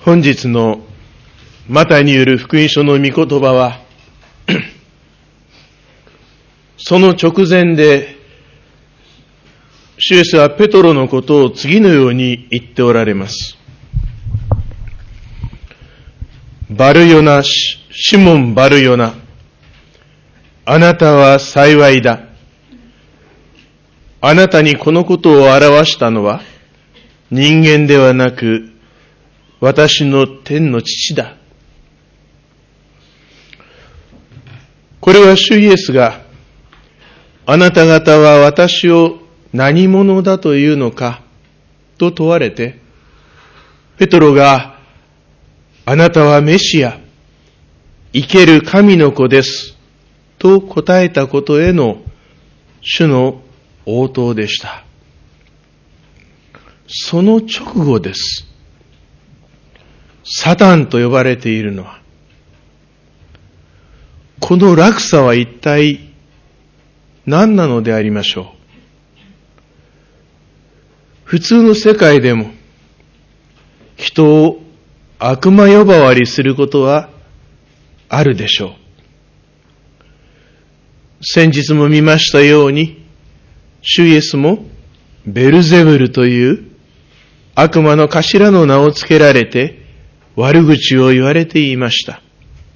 本日のマタイによる福音書の御言葉はその直前で主イエスはペトロのことを次のように言っておられます。バルヨナ、シモン・バルヨナ、あなたは幸いだ。あなたにこのことを表したのは人間ではなく私の天の父だ。これは主イエスがあなた方は私を何者だというのかと問われて、ペトロがあなたはメシア、生ける神の子ですと答えたことへの主の応答でした。その直後です。サタンと呼ばれているのは、この落差は一体何なのでありましょう。普通の世界でも人を悪魔呼ばわりすることはあるでしょう。先日も見ましたように、主イエスもベルゼブルという悪魔の頭の名をつけられて悪口を言われていました。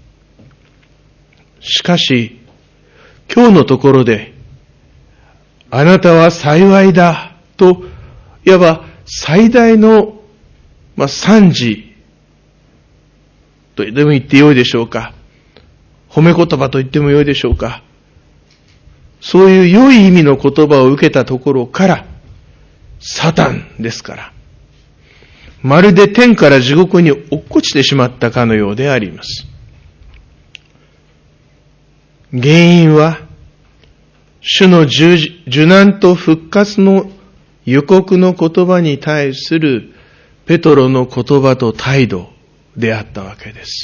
しかし、今日のところで、あなたは幸いだと、いわば最大の、賛辞とでも言ってよいでしょうか。褒め言葉と言ってもよいでしょうか。そういう良い意味の言葉を受けたところから、サタンですから、まるで天から地獄に落っこちてしまったかのようであります。原因は、主の受難と復活の予告の言葉に対するペトロの言葉と態度であったわけです。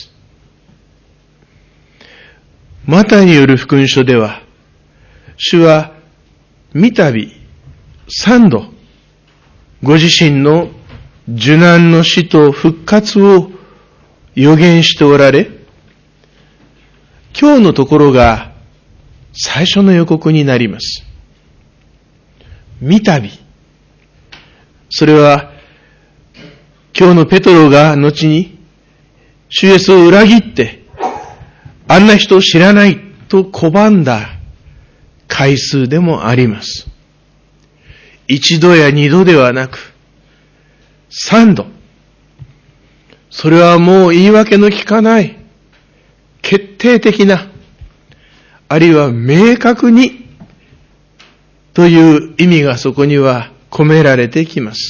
マタイによる福音書では、主は三度、三度、ご自身の受難の死と復活を予言しておられ、今日のところが最初の予告になります。三度。それは今日のペトロが後に主イエスを裏切ってあんな人を知らないと拒んだ回数でもあります。一度や二度ではなく三度。それはもう言い訳のきかない決定的な、あるいは明確にという意味がそこには込められてきます。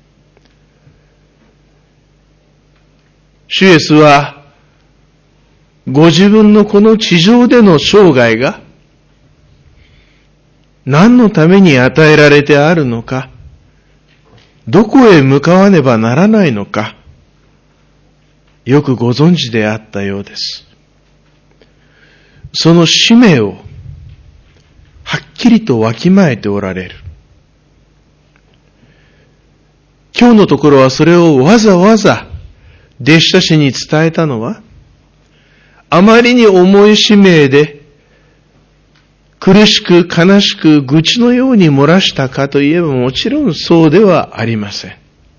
主イエスはご自分のこの地上での生涯が何のために与えられてあるのか、どこへ向かわねばならないのか、よくご存知であったようです。その使命をはっきりとわきまえておられる。今日のところはそれをわざわざ弟子たちに伝えたのは、あまりに重い使命で苦しく悲しく愚痴のように漏らしたかといえばもちろんそうではありません。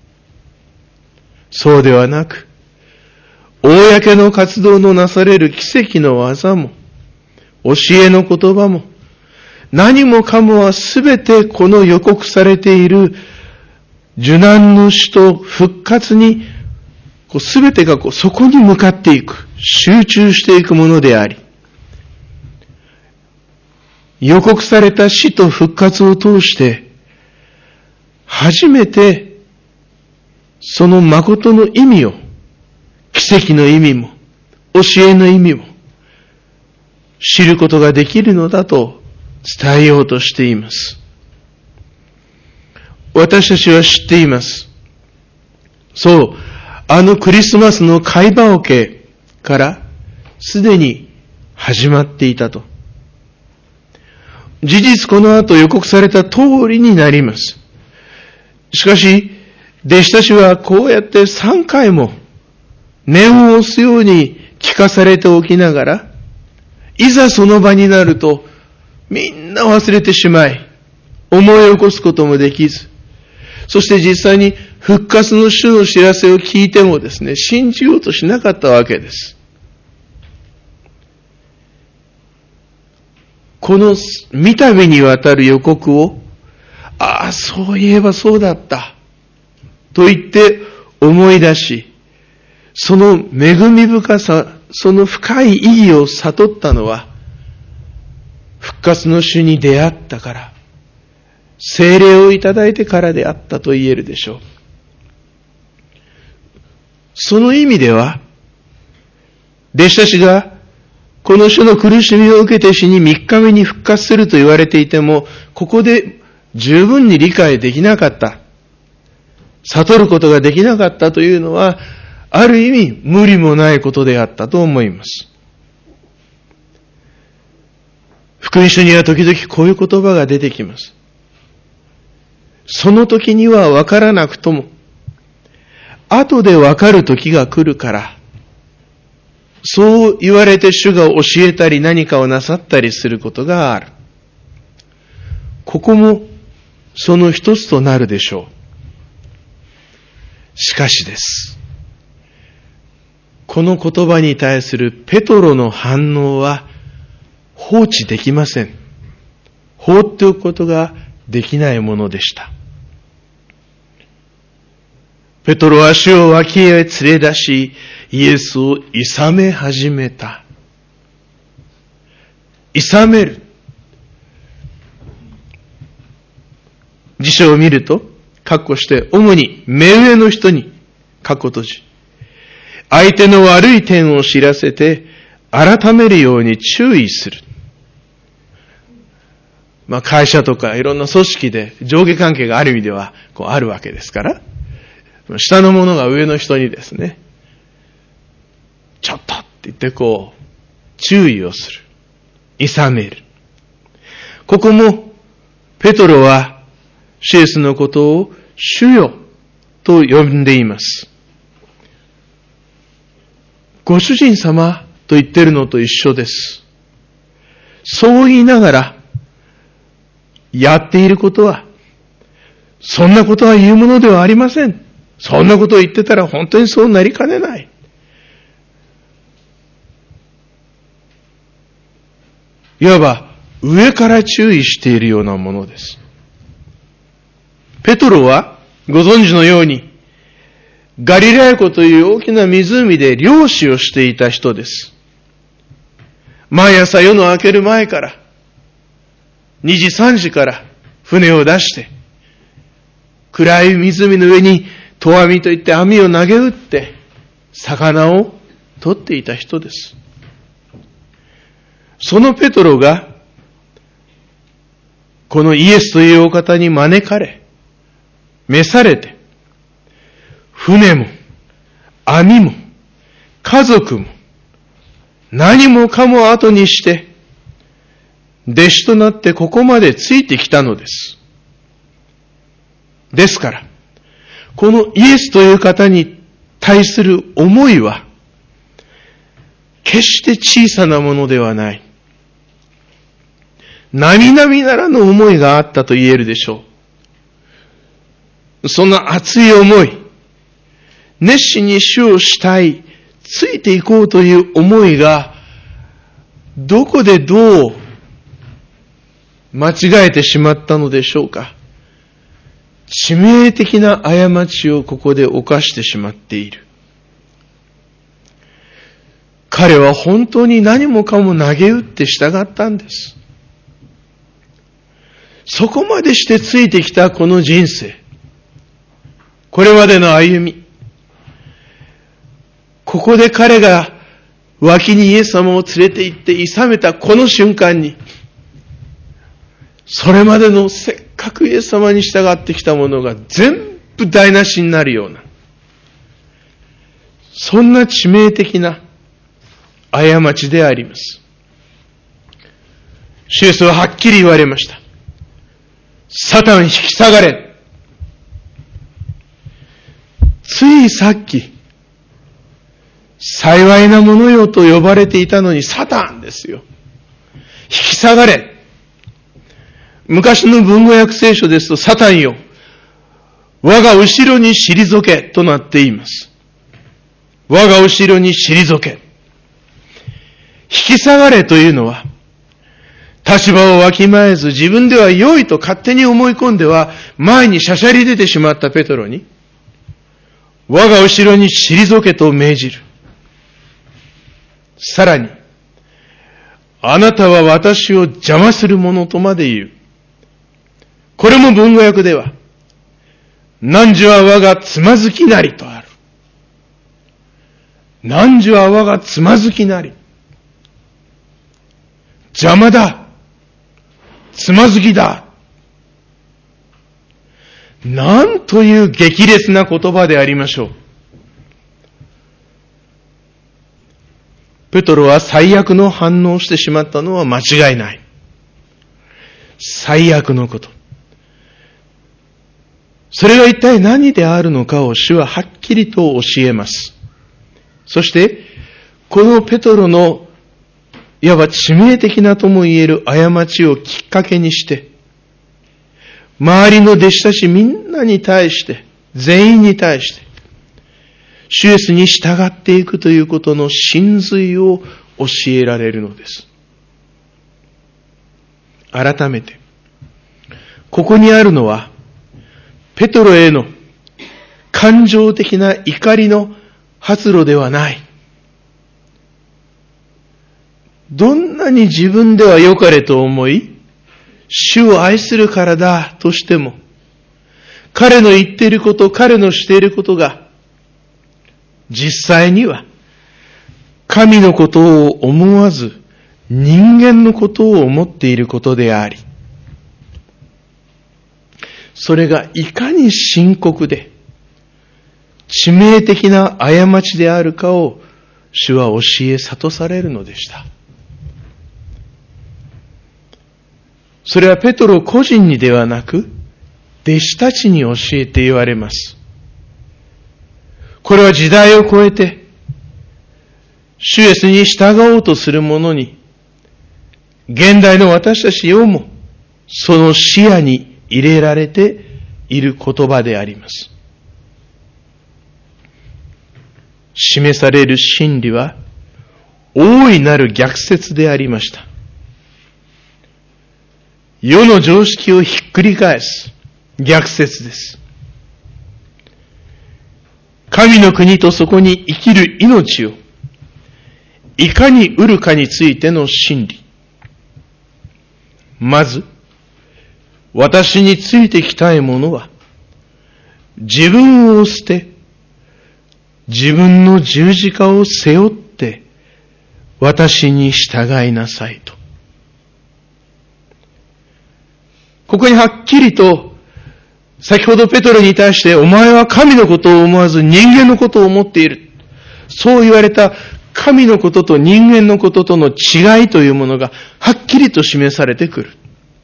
そうではなく、公の活動のなされる奇跡の技も、教えの言葉も、何もかもはすべてこの予告されている受難の死と復活に、すべてがそこに向かっていく、集中していくものであり、予告された死と復活を通して、初めてその誠の意味を、奇跡の意味も、教えの意味も、知ることができるのだと伝えようとしています。私たちは知っています。そう、あのクリスマスの貝羽桶からすでに始まっていたと。事実この後予告された通りになります。しかし、弟子たちはこうやって3回も念を押すように聞かされておきながら、いざその場になると、みんな忘れてしまい、思い起こすこともできず、そして実際に復活の主の知らせを聞いてもですね、信じようとしなかったわけです。この三度にわたる予告を、ああ、そういえばそうだった、と言って思い出し、その恵み深さ、その深い意義を悟ったのは、復活の主に出会ったから、聖霊をいただいてからであったと言えるでしょう。その意味では、弟子たちがこの主の苦しみを受けて死に3日目に復活すると言われていても、ここで十分に理解できなかった、悟ることができなかったというのは、ある意味無理もないことであったと思います。福音書には時々こういう言葉が出てきます。その時には分からなくとも、後で分かる時が来るから、そう言われて主が教えたり何かをなさったりすることがある。ここもその一つとなるでしょう。しかしです。この言葉に対するペトロの反応は放置できません。放っておくことができないものでした。ペトロは主を脇へ連れ出し、イエスを諌め始めた。諌める。辞書を見ると、括弧して、主に目上の人に、括弧閉じ、相手の悪い点を知らせて、改めるように注意する。会社とかいろんな組織で上下関係がある意味ではあるわけですから、下の者が上の人にですね、ちょっとって言って注意をする。諌める。ここもペトロは主イエスのことを主よと呼んでいます。ご主人様と言っているのと一緒です。そう言いながらやっていることは、そんなことは言うものではありません。そんなことを言ってたら本当にそうなりかねない。いわば上から注意しているようなものです。ペトロはご存知のようにガリラヤ湖という大きな湖で漁師をしていた人です。毎朝夜の明ける前から2時3時から船を出して暗い湖の上に投網といって網を投げ打って魚を取っていた人です。そのペトロがこのイエスというお方に招かれ召されて船も網も家族も何もかも後にして弟子となってここまでついてきたのです。ですから、このイエスという方に対する思いは、決して小さなものではない。並々ならぬ思いがあったと言えるでしょう。その熱い思い、熱心に主をしたい、ついていこうという思いが、どこでどう間違えてしまったのでしょうか。致命的な過ちをここで犯してしまっている。彼は本当に何もかも投げ打って従ったんです。そこまでしてついてきたこの人生、これまでの歩み、ここで彼が脇にイエス様を連れて行って諌めたこの瞬間に、それまでのせっかくイエス様に従ってきたものが全部台無しになるような、そんな致命的な過ちであります。主イエスははっきり言われました。サタン引き下がれ。ついさっき、 幸いなものよと呼ばれていたのにサタンですよ。引き下がれ。昔の文語訳聖書ですと、サタンよ、我が後ろに退けとなっています。我が後ろに退け。引き下がれというのは、立場をわきまえず自分では良いと勝手に思い込んでは前にしゃしゃり出てしまったペトロに、我が後ろに退けと命じる。さらに、あなたは私を邪魔する者とまで言う。これも文語訳では、汝は我がつまずきなりとある。汝は我がつまずきなり。邪魔だ。つまずきだ。なんという激烈な言葉でありましょう。ペトロは最悪の反応をしてしまったのは間違いない。最悪のこと。それが一体何であるのかを主ははっきりと教えます。そして、このペトロのいわば致命的なとも言える過ちをきっかけにして、周りの弟子たちみんなに対して、全員に対して、主イエスに従っていくということの真髄を教えられるのです。改めて、ここにあるのは、ペトロへの感情的な怒りの発露ではない。どんなに自分では良かれと思い、主を愛するからだとしても、彼の言っていること、彼のしていることが、実際には、神のことを思わず、人間のことを思っていることであり、それがいかに深刻で、致命的な過ちであるかを、主は教え諭されるのでした。それはペトロ個人にではなく、弟子たちに教えて言われます。これは時代を超えて、主イエスに従おうとする者に、現代の私たちをも、その視野に入れられている言葉であります。示される真理は、大いなる逆説でありました。世の常識をひっくり返す逆説です。神の国とそこに生きる命をいかに得るかについての真理。まず、私についてきたいものは、自分を捨て、自分の十字架を背負って、私に従いなさいと。ここにはっきりと、先ほどペトロに対して、お前は神のことを思わず人間のことを思っている。そう言われた神のことと人間のこととの違いというものがはっきりと示されてくる。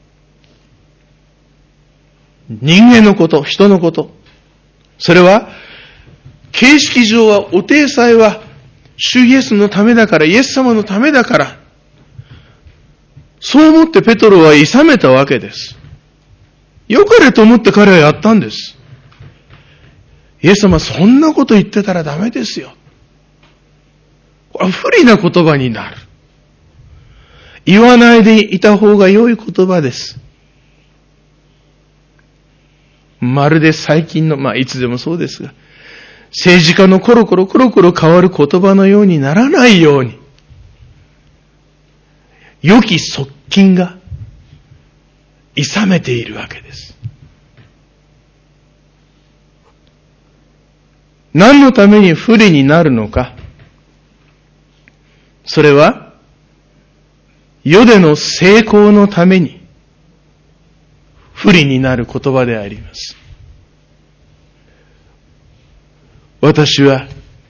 人間のこと、人のこと。それは、形式上はお体裁は主イエスのためだから、イエス様のためだから、そう思ってペトロは諌めたわけです。よかれと思って彼はやったんです。イエス様そんなこと言ってたらダメですよ。これは不利な言葉になる。言わないでいた方が良い言葉です。まるで最近の、いつでもそうですが、政治家のコロコロ変わる言葉のようにならないように、良き側近が諌めているわけです。何のために不利になるのか。それは、世での成功のために不利になる言葉であります。私は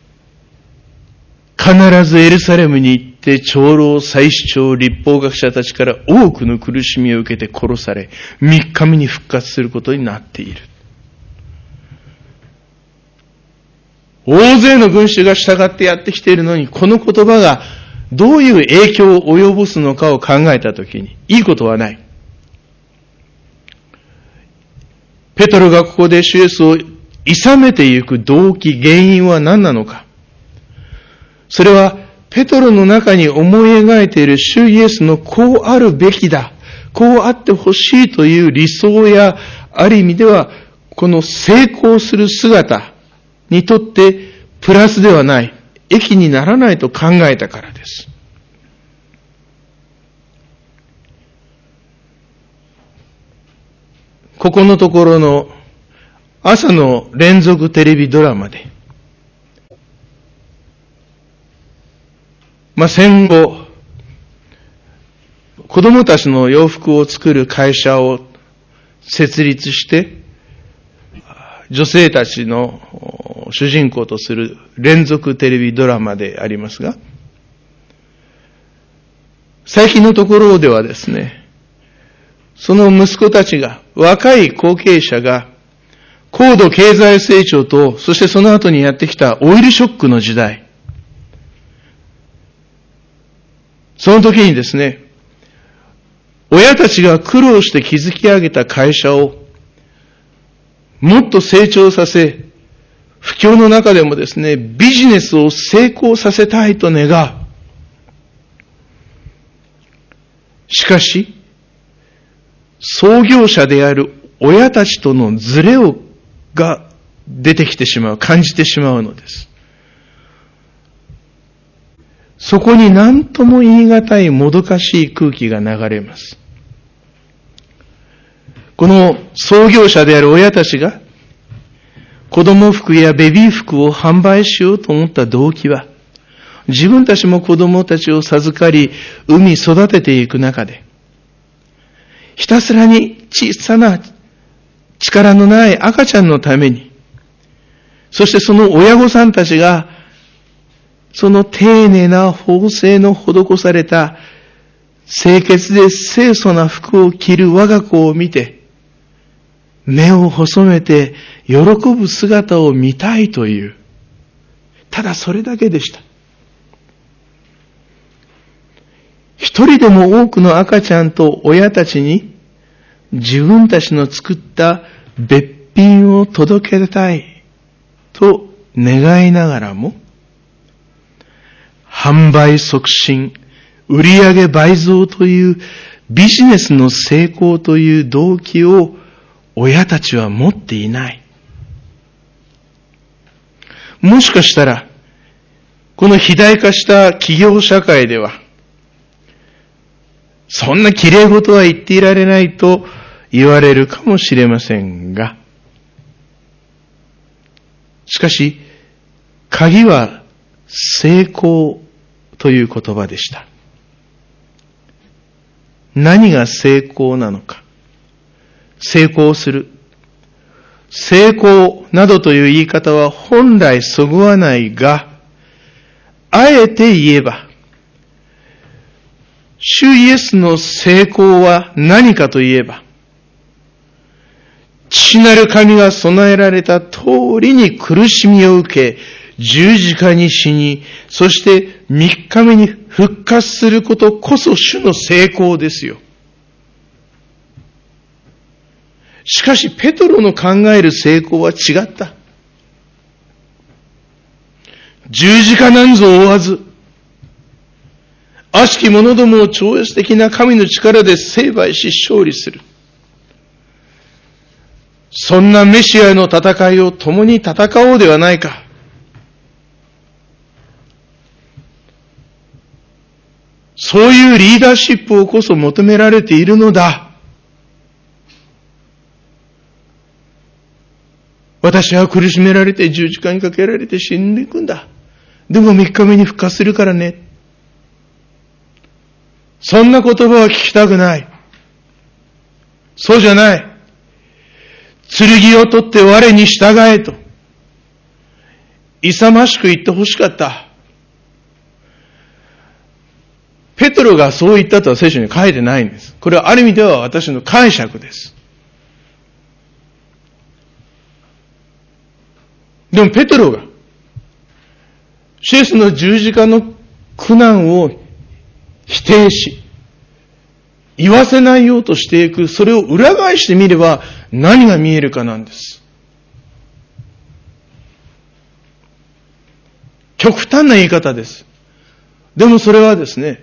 必ずエルサレムに行って長老、祭司長、律法学者たちから多くの苦しみを受けて殺され、3日目に復活することになっている。 大勢の群衆が従ってやってきているのに、この言葉がどういう影響を及ぼすのかを考えたときに、いいことはない。ペトロがここで主イエスを諌めていく動機、原因は何なのか。それは、ペトロの中に思い描いている主イエスのこうあるべきだ、こうあってほしいという理想や、ある意味では、この成功する姿にとってプラスではない、益にならないと考えたからです。ここのところの朝の連続テレビドラマで、戦後、子供たちの洋服を作る会社を設立して、女性たちの主人公とする連続テレビドラマでありますが、最近のところではですね、その息子たちが、若い後継者が、高度経済成長と、そしてその後にやってきたオイルショックの時代、その時にですね、親たちが苦労して築き上げた会社をもっと成長させ、不況の中でもですね、ビジネスを成功させたいと願う。しかし、創業者である親たちとのズレが出てきてしまう、感じてしまうのです。そこに何とも言い難いもどかしい空気が流れます。この創業者である親たちが子供服やベビー服を販売しようと思った動機は、自分たちも子供たちを授かり、産み育てていく中で、ひたすらに小さな力のない赤ちゃんのために、そしてその親御さんたちが、その丁寧な縫製の施された清潔で清楚な服を着る我が子を見て、目を細めて喜ぶ姿を見たいという、ただそれだけでした。一人でも多くの赤ちゃんと親たちに自分たちの作った別品を届けたいと願いながらも、販売促進、売上倍増というビジネスの成功という動機を親たちは持っていない。もしかしたら、この肥大化した企業社会では、そんな綺麗事は言っていられないと言われるかもしれませんが、しかし、鍵は成功という言葉でした。何が成功なのか。成功する。成功などという言い方は本来そぐわないが、あえて言えば、主イエスの成功は何かと言えば、父なる神が備えられた通りに苦しみを受け、十字架に死に、そして3日目に復活することこそ主の成功ですよ。しかし、ペトロの考える成功は違った。十字架なんぞ追わず、悪しき者どもを超越的な神の力で成敗し勝利する。そんなメシアの戦いを共に戦おうではないか。そういうリーダーシップをこそ求められているのだ。私は苦しめられて十字架にかけられて死んでいくんだ。でも3日目に復活するからね。そんな言葉は聞きたくない。そうじゃない。剣を取って我に従えと。勇ましく言ってほしかった。ペトロがそう言ったとは聖書に書いてないんです。これはある意味では私の解釈です。でもペトロが主イエスの十字架の苦難を否定し、言わせないようとしていく、それを裏返してみれば何が見えるかなんです。極端な言い方です。でもそれはですね、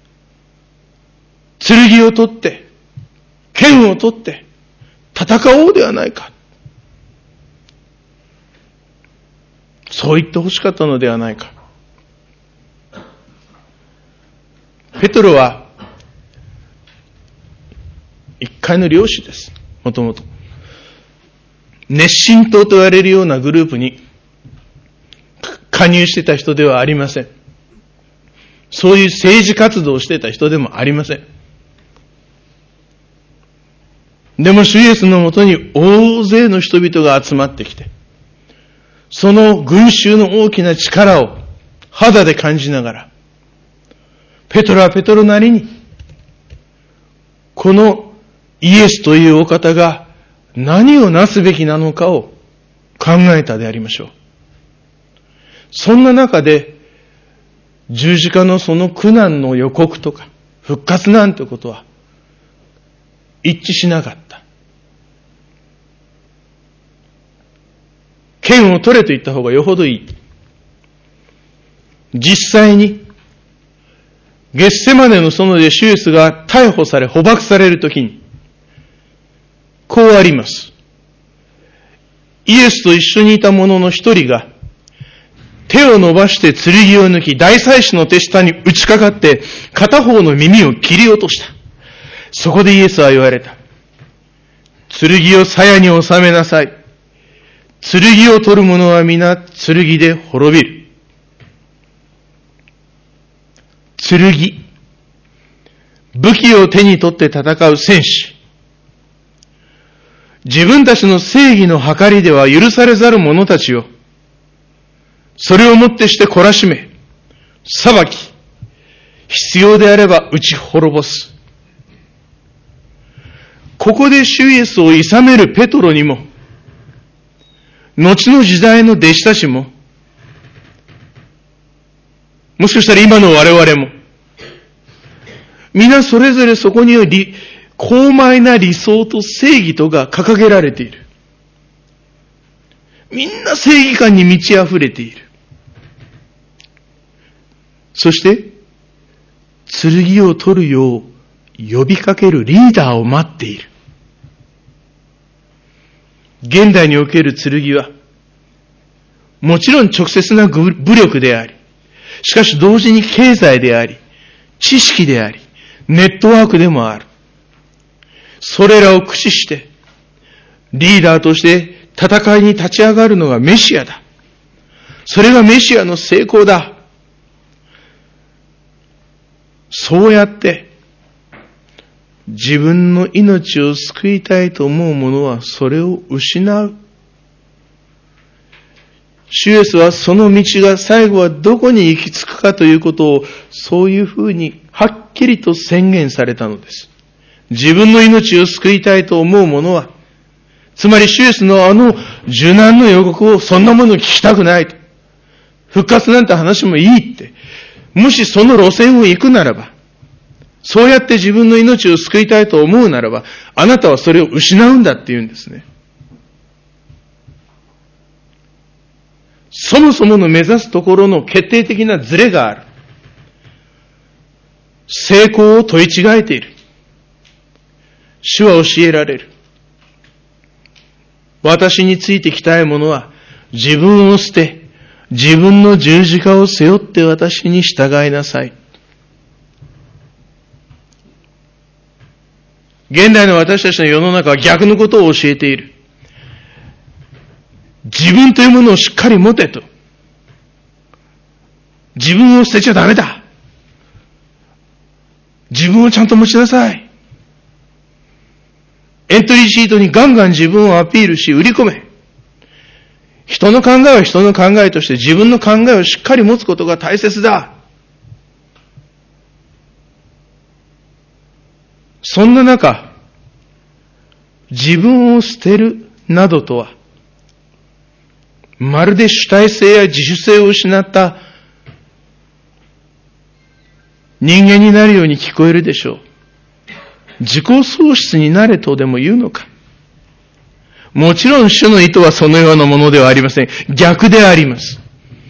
剣を取って、剣を取って、戦おうではないか。そう言ってほしかったのではないか。ペトロは、一介の漁師です。もともと。熱心党と言われるようなグループに加入してた人ではありません。そういう政治活動をしてた人でもありません。でも主イエスのもとに大勢の人々が集まってきて、その群衆の大きな力を肌で感じながら、ペトロはペトロなりに、このイエスというお方が何をなすべきなのかを考えたでありましょう。そんな中で、十字架のその苦難の予告とか、復活なんてことは一致しなかった。剣を取れと言った方がよほどいい。実際に、ゲッセマネの園で主イエスが逮捕され捕獲されるときに、こうあります。イエスと一緒にいた者の一人が、手を伸ばして剣を抜き、大祭司の手下に打ちかかって、片方の耳を切り落とした。そこでイエスは言われた。剣を鞘に収めなさい。剣を取る者は皆剣で滅びる。剣。武器を手に取って戦う戦士。自分たちの正義の計りでは許されざる者たちを、それをもってして懲らしめ、裁き、必要であれば打ち滅ぼす。ここで主イエスを諌めるペトロにも、後の時代の弟子たちも、もしかしたら今の我々も、皆それぞれそこには高邁な理想と正義とが掲げられている。みんな正義感に満ち溢れている。そして、剣を取るよう呼びかけるリーダーを待っている。現代における剣は、もちろん直接な武力であり、しかし同時に経済であり、知識であり、ネットワークでもある。それらを駆使して、リーダーとして戦いに立ち上がるのがメシアだ。それがメシアの成功だ。そうやって、自分の命を救いたいと思う者はそれを失う。主イエスはその道が最後はどこに行き着くかということをそういうふうにはっきりと宣言されたのです。自分の命を救いたいと思う者は、つまり主イエスのあの受難の予告をそんなものを聞きたくないと。復活なんて話もいいって。もしその路線を行くならば、そうやって自分の命を救いたいと思うならば、あなたはそれを失うんだって言うんですね。そもそもの目指すところの決定的なズレがある。成功を問い違えている。主は教えられる。私についてきたい者は自分を捨て、自分の十字架を背負って私に従いなさい。現代の私たちの世の中は逆のことを教えている。自分というものをしっかり持てと。自分を捨てちゃダメだ。自分をちゃんと持ちなさい。エントリーシートにガンガン自分をアピールし売り込め。人の考えは人の考えとして自分の考えをしっかり持つことが大切だ。そんな中、自分を捨てるなどとは、まるで主体性や自主性を失った人間になるように聞こえるでしょう。自己喪失になれとでも言うのか。もちろん主の意図はそのようなものではありません。逆であります。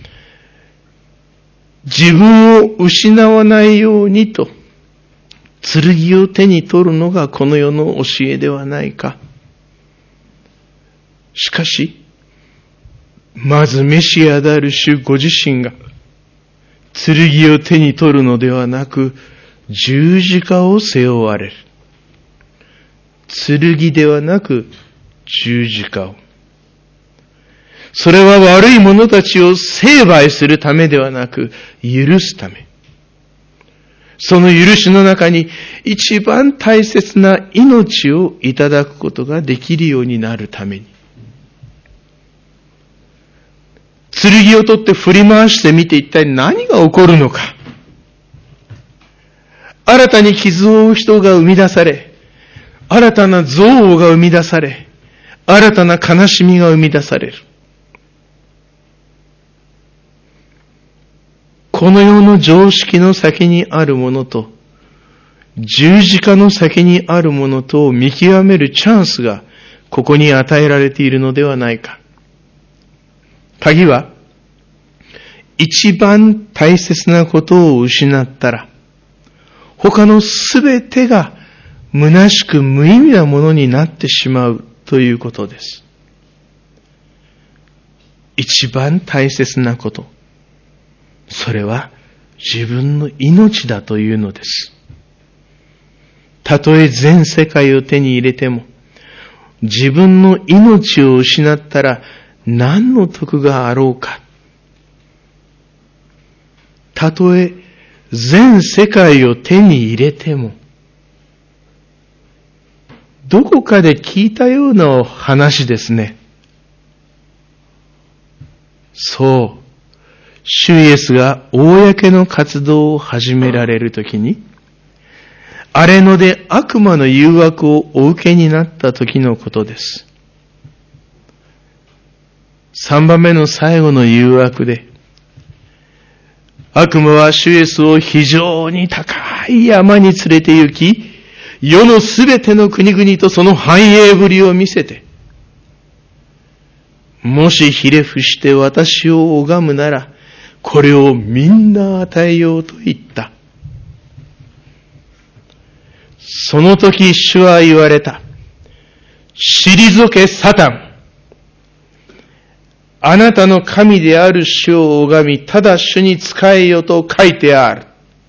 自分を失わないようにと、剣を手に取るのがこの世の教えではないか。しかし、まずメシアである主ご自身が、剣を手に取るのではなく、十字架を背負われる。剣ではなく、十字架を。それは悪い者たちを成敗するためではなく、許すため。その許しの中に一番大切な命をいただくことができるようになるために。剣を取って振り回してみて一体何が起こるのか。新たに傷を負う人が生み出され、新たな憎悪が生み出され、新たな悲しみが生み出される。この世の常識の先にあるものと、十字架の先にあるものとを見極めるチャンスがここに与えられているのではないか。鍵は、一番大切なことを失ったら、他のすべてが虚しく無意味なものになってしまうということです。一番大切なこと。それは自分の命だというのです。たとえ全世界を手に入れても、自分の命を失ったら何の得があろうか。たとえ全世界を手に入れても、どこかで聞いたような話ですね。そう。主イエスが公の活動を始められるときに、荒れ野で悪魔の誘惑をお受けになったときのことです。3番目の最後の誘惑で、悪魔は主イエスを非常に高い山に連れて行き、世のすべての国々とその繁栄ぶりを見せて、もしひれ伏して私を拝むなら、これをみんな与えようと言った。その時主は言われた。退けサタン。あなたの神である主を拝み、ただ主に仕えよと書いてある。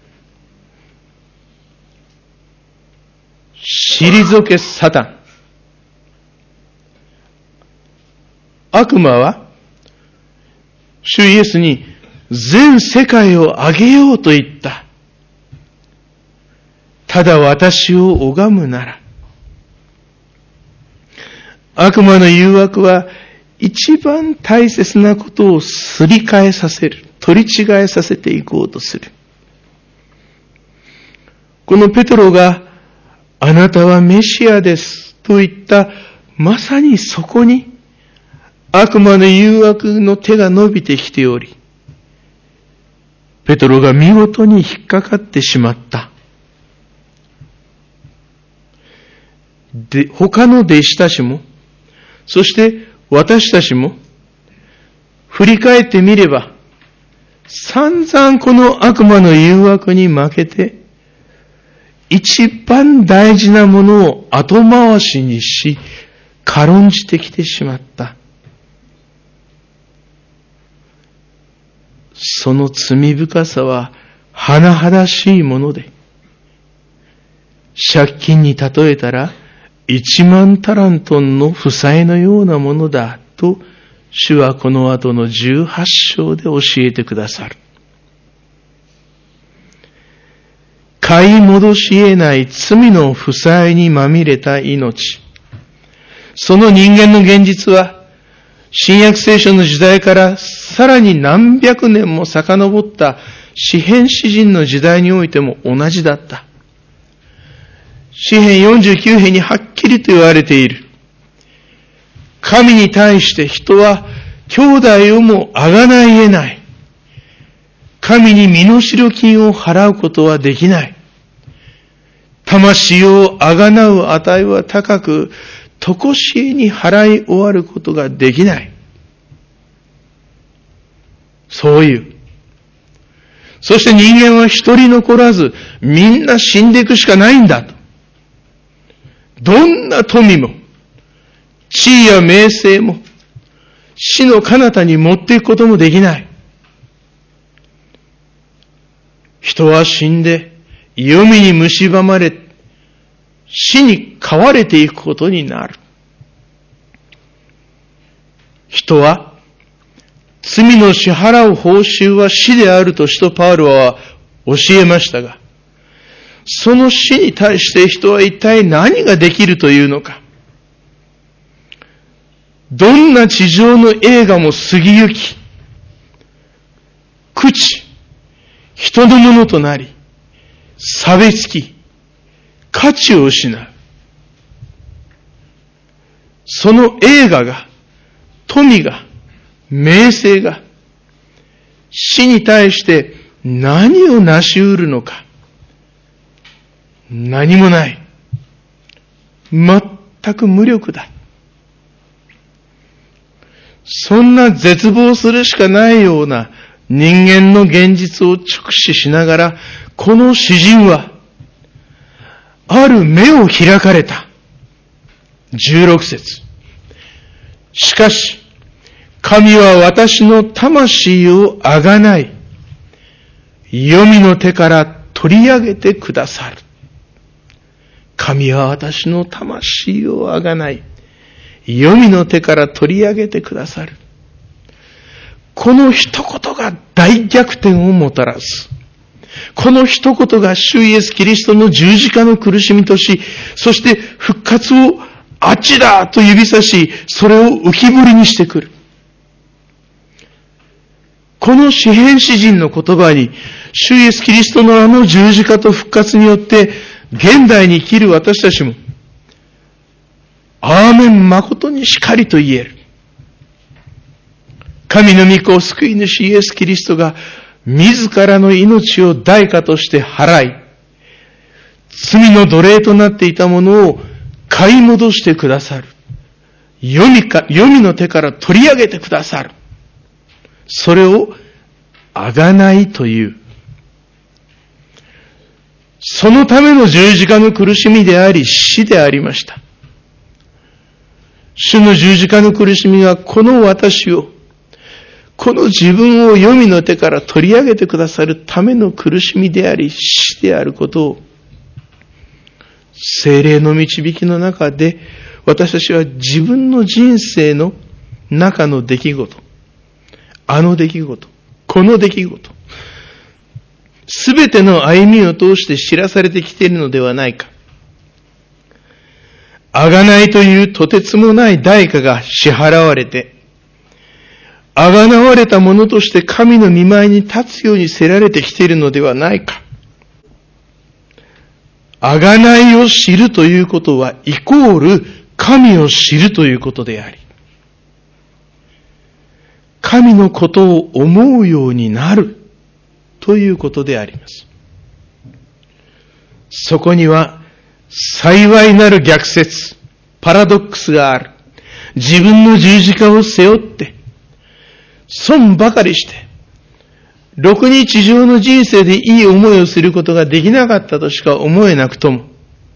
退けサタン。悪魔は、主イエスに全世界をあげようと言った。ただ私を拝むなら。悪魔の誘惑は一番大切なことをすり替えさせる。取り違えさせていこうとする。このペトロがあなたはメシアですと言ったまさにそこに悪魔の誘惑の手が伸びてきており、ペトロが見事に引っかかってしまった。で、他の弟子たちも、そして私たちも、振り返ってみれば、散々この悪魔の誘惑に負けて、一番大事なものを後回しにし、軽んじてきてしまった。その罪深さは甚だしいもので、借金に例えたら1万タラントンの負債のようなものだと、主はこの後の18章で教えてくださる。買い戻し得ない罪の負債にまみれた命。その人間の現実は、新約聖書の時代からさらに何百年も遡った詩編詩人の時代においても同じだった。詩編49編にはっきりと言われている。神に対して人は兄弟をもあがない得ない。 神に身代金を払うことはできない。魂をあがなう値は高く、とこしえに払い終わることができない。そういう。そして人間は一人残らず、みんな死んでいくしかないんだと。どんな富も、地位や名声も、死の彼方に持っていくこともできない。人は死んで、黄泉に蝕まれ、死に飼われていくことになる。人は、罪の支払う報酬は死であると使徒パウロは教えましたが、その死に対して人は一体何ができるというのか。どんな地上の栄華も過ぎ行き、朽ち、人のものとなり、錆びつき、価値を失う。その栄華が、富が、名声が、死に対して何を成し得るのか。何もない。全く無力だ。そんな絶望するしかないような人間の現実を直視しながら、この詩人は、ある目を開かれた。16節。しかし、神は私の魂をあがない、黄泉の手から取り上げてくださる。神は私の魂をあがない、黄泉の手から取り上げてくださる。この一言が大逆転をもたらす。この一言が主イエスキリストの十字架の苦しみとし、そして復活をあっちだと指さし、それを浮き彫りにしてくる。この詩編詩人の言葉に、主イエスキリストのあの十字架と復活によって、現代に生きる私たちも、アーメン誠にしかりと言える。神の御子救い主イエスキリストが自らの命を代価として払い、罪の奴隷となっていたものを買い戻してくださる。黄泉の手から取り上げてくださる。それをあがないという。そのための十字架の苦しみであり死でありました。主の十字架の苦しみがこの私を、この自分を黄泉の手から取り上げてくださるための苦しみであり死であることを、聖霊の導きの中で私たちは自分の人生の中の出来事、あの出来事、この出来事、すべての歩みを通して知らされてきているのではないか。あがないというとてつもない代価が支払われて、あがなわれたものとして神の御前に立つようにせられてきているのではないか。あがないを知るということはイコール神を知るということであり、神のことを思うようになるということであります。そこには幸いなる逆説、パラドックスがある。自分の十字架を背負って、損ばかりして、ろくに地上の人生でいい思いをすることができなかったとしか思えなくとも、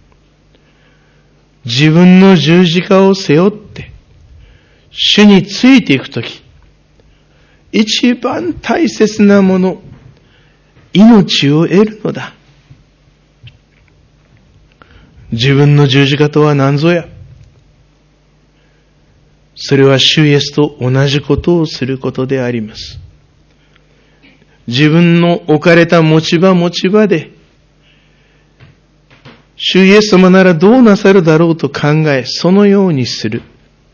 自分の十字架を背負って、主についていくとき、一番大切なもの、命を得るのだ。自分の十字架とは何ぞや。それは主イエスと同じことをすることであります。自分の置かれた持ち場で、主イエス様ならどうなさるだろうと考え、そのようにする。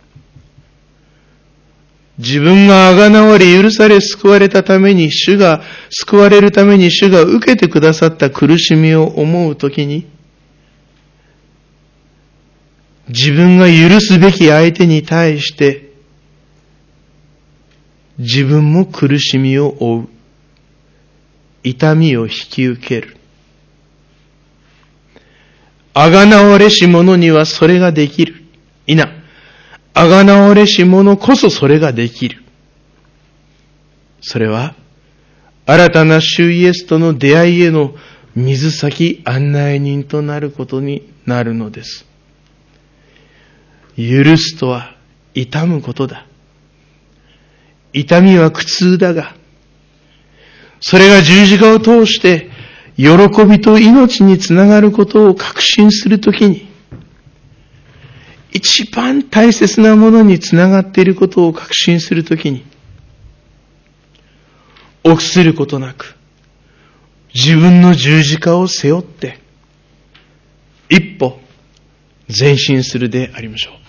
自分があがなわれ許され救われたために救われるために主が受けてくださった苦しみを思うときに、自分が許すべき相手に対して、自分も苦しみを負う。 痛みを引き受ける。あがなわれし者にはそれができる。いな、あがなわれし者こそそれができる。それは、新たな主イエスとの出会いへの水先案内人となることになるのです。許すとは痛むことだ。痛みは苦痛だが、それが十字架を通して喜びと命につながることを確信するときに、一番大切なものにつながっていることを確信するときに、臆することなく、自分の十字架を背負って、一歩前進するでありましょう。